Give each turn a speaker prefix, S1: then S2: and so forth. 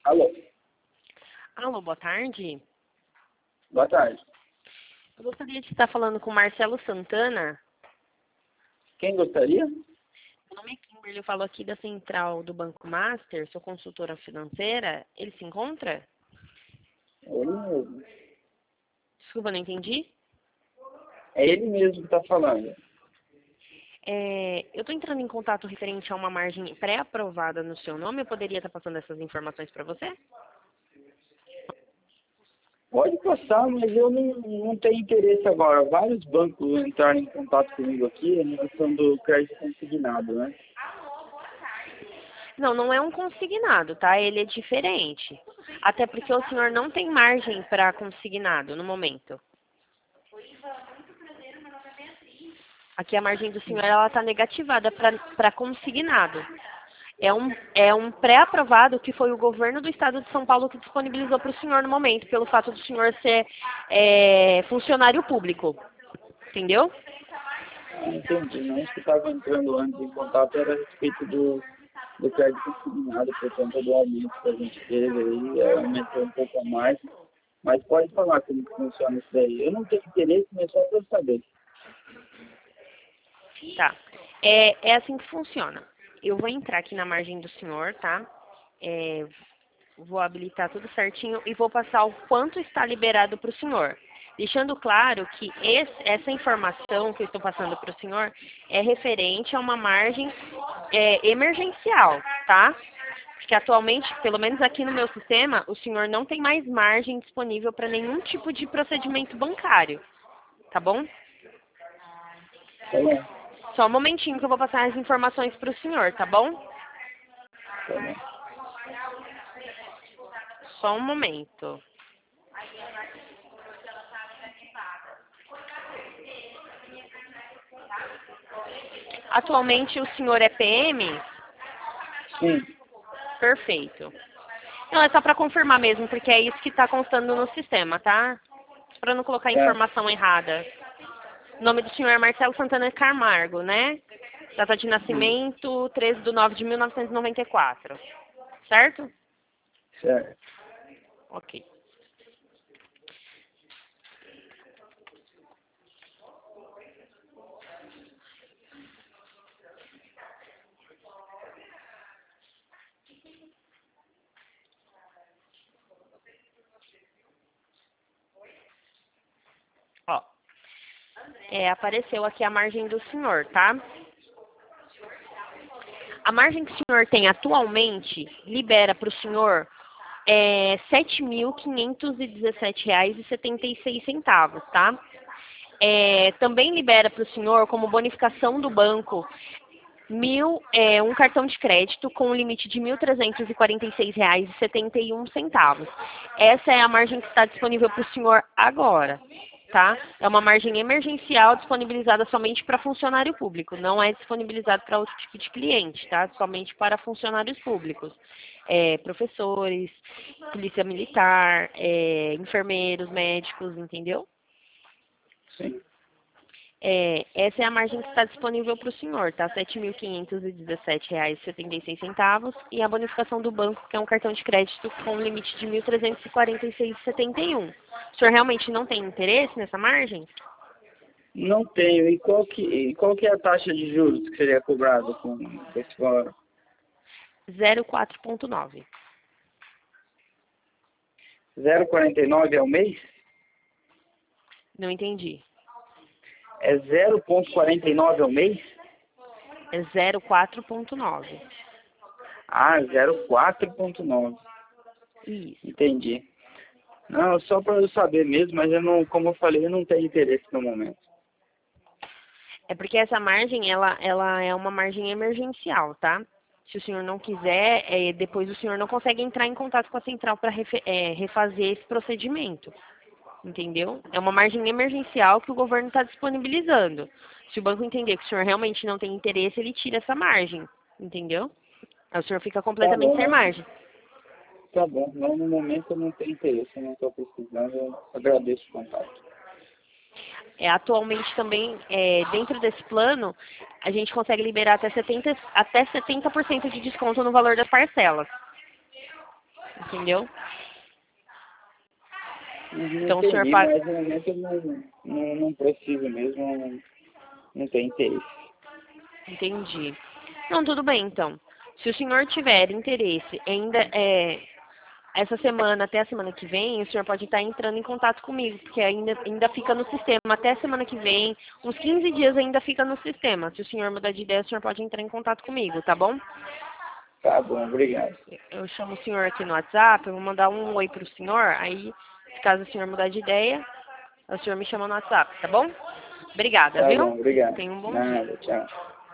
S1: Alô,
S2: Alô, boa tarde.
S1: boa tarde.
S2: Eu gostaria de estar falando com o Marcelo Santana.
S1: Quem gostaria?
S2: Meu nome é Kimberly, eu falo aqui da Central do Banco Master, sou consultora financeira. Ele se encontra?
S1: Ele mesmo.
S2: Desculpa, não entendi.
S1: É ele mesmo que está falando.
S2: Eu estou entrando em contato referente a uma margem pré-aprovada no seu nome. Eu poderia estar passando essas informações para você?
S1: Pode passar, mas eu não tenho interesse agora. Vários bancos entraram em contato comigo aqui, na questão do crédito consignado, né?
S2: Não, não é um consignado, tá? Ele é diferente. Até porque o senhor não tem margem para consignado no momento. Aqui a margem do senhor ela está negativada para consignado. É um pré-aprovado que foi o governo do estado de São Paulo que disponibilizou para o senhor no momento, pelo fato do senhor ser funcionário público. Entendeu?
S1: Entendi, não. Isso que estava entrando antes em contato era a respeito do crédito consignado por conta do aumento que a gente teve aí, aumentou um pouco a margem. Mas pode falar como que funciona isso daí. Eu não tenho interesse, mas só para saber.
S2: Tá. É assim que funciona. Eu vou entrar aqui na margem do senhor, tá? Vou habilitar tudo certinho e vou passar o quanto está liberado para o senhor. Deixando claro que essa informação que eu estou passando para o senhor é referente a uma margem emergencial, tá? Porque atualmente, pelo menos aqui no meu sistema, o senhor não tem mais margem disponível para nenhum tipo de procedimento bancário, tá bom?
S1: Tá bom?
S2: Só um momentinho que eu vou passar as informações para o senhor, tá bom?
S1: Tá bom.
S2: Só um momento. Atualmente o senhor é PM?
S1: Sim,
S2: Perfeito. Não, é só para confirmar mesmo, porque é isso que está constando no sistema, tá? Para não colocar
S1: certo.
S2: informação errada. O nome do senhor é Marcelo Santana Camargo, né? Data de nascimento, 13/9/1994. Certo?
S1: Certo.
S2: Ok. Ó, apareceu aqui a margem do senhor, tá? A margem que o senhor tem atualmente libera para o senhor R$ 7.517,76, tá? Também libera para o senhor, como bonificação do banco, um cartão de crédito com um limite de R$ 1.346,71. Essa é a margem que está disponível para o senhor agora, tá? É uma margem emergencial disponibilizada somente para funcionário público, não é disponibilizado para outro tipo de cliente, tá? Somente para funcionários públicos, professores, polícia militar, enfermeiros, médicos, entendeu?
S1: Sim.
S2: Essa é a margem que está disponível para o senhor, tá? R$ 7.517,76 e a bonificação do banco, que é um cartão de crédito com um limite de R$ 1.346,71. O senhor realmente não tem interesse nessa margem?
S1: Não tenho. E qual que é a taxa de juros que seria cobrada com esse valor?
S2: 0,4,9.
S1: 0,49 ao mês?
S2: Não entendi.
S1: É 0,49 ao mês?
S2: É 0,4,9.
S1: Ah, 0,4,9.
S2: Isso.
S1: Entendi. Não, só para eu saber mesmo, mas eu não, como eu falei, eu não tenho interesse no momento.
S2: É porque essa margem, ela é uma margem emergencial, tá? Se o senhor não quiser, depois o senhor não consegue entrar em contato com a central para refazer esse procedimento. Entendeu? É uma margem emergencial que o governo está disponibilizando. Se o banco entender que o senhor realmente não tem interesse, ele tira essa margem. Entendeu? Aí o senhor fica
S1: Tá
S2: completamente
S1: bom,
S2: sem
S1: não.
S2: margem.
S1: Tá bom. Não, no momento eu não tenho interesse, eu não estou precisando. Eu agradeço o contato.
S2: Atualmente também, dentro desse plano, a gente consegue liberar até 70% de desconto no valor das parcelas. entendeu? Então o
S1: Entendi,
S2: senhor paga.
S1: mas no momento eu não preciso mesmo, não tem interesse.
S2: Entendi. Não, tudo bem, então. Se o senhor tiver interesse ainda essa semana até a semana que vem, o senhor pode estar entrando em contato comigo, porque ainda fica no sistema. Até a semana que vem, uns 15 dias ainda fica no sistema. Se o senhor mudar de ideia, o senhor pode entrar em contato comigo, tá bom?
S1: Tá bom, obrigado.
S2: Eu chamo o senhor aqui no WhatsApp, eu vou mandar um oi pro senhor, aí, caso o senhor mudar de ideia, o senhor me chama no WhatsApp, tá bom? Obrigada,
S1: Tá
S2: viu?
S1: bom, obrigado.
S2: Tenha um bom dia.
S1: Nada, tchau.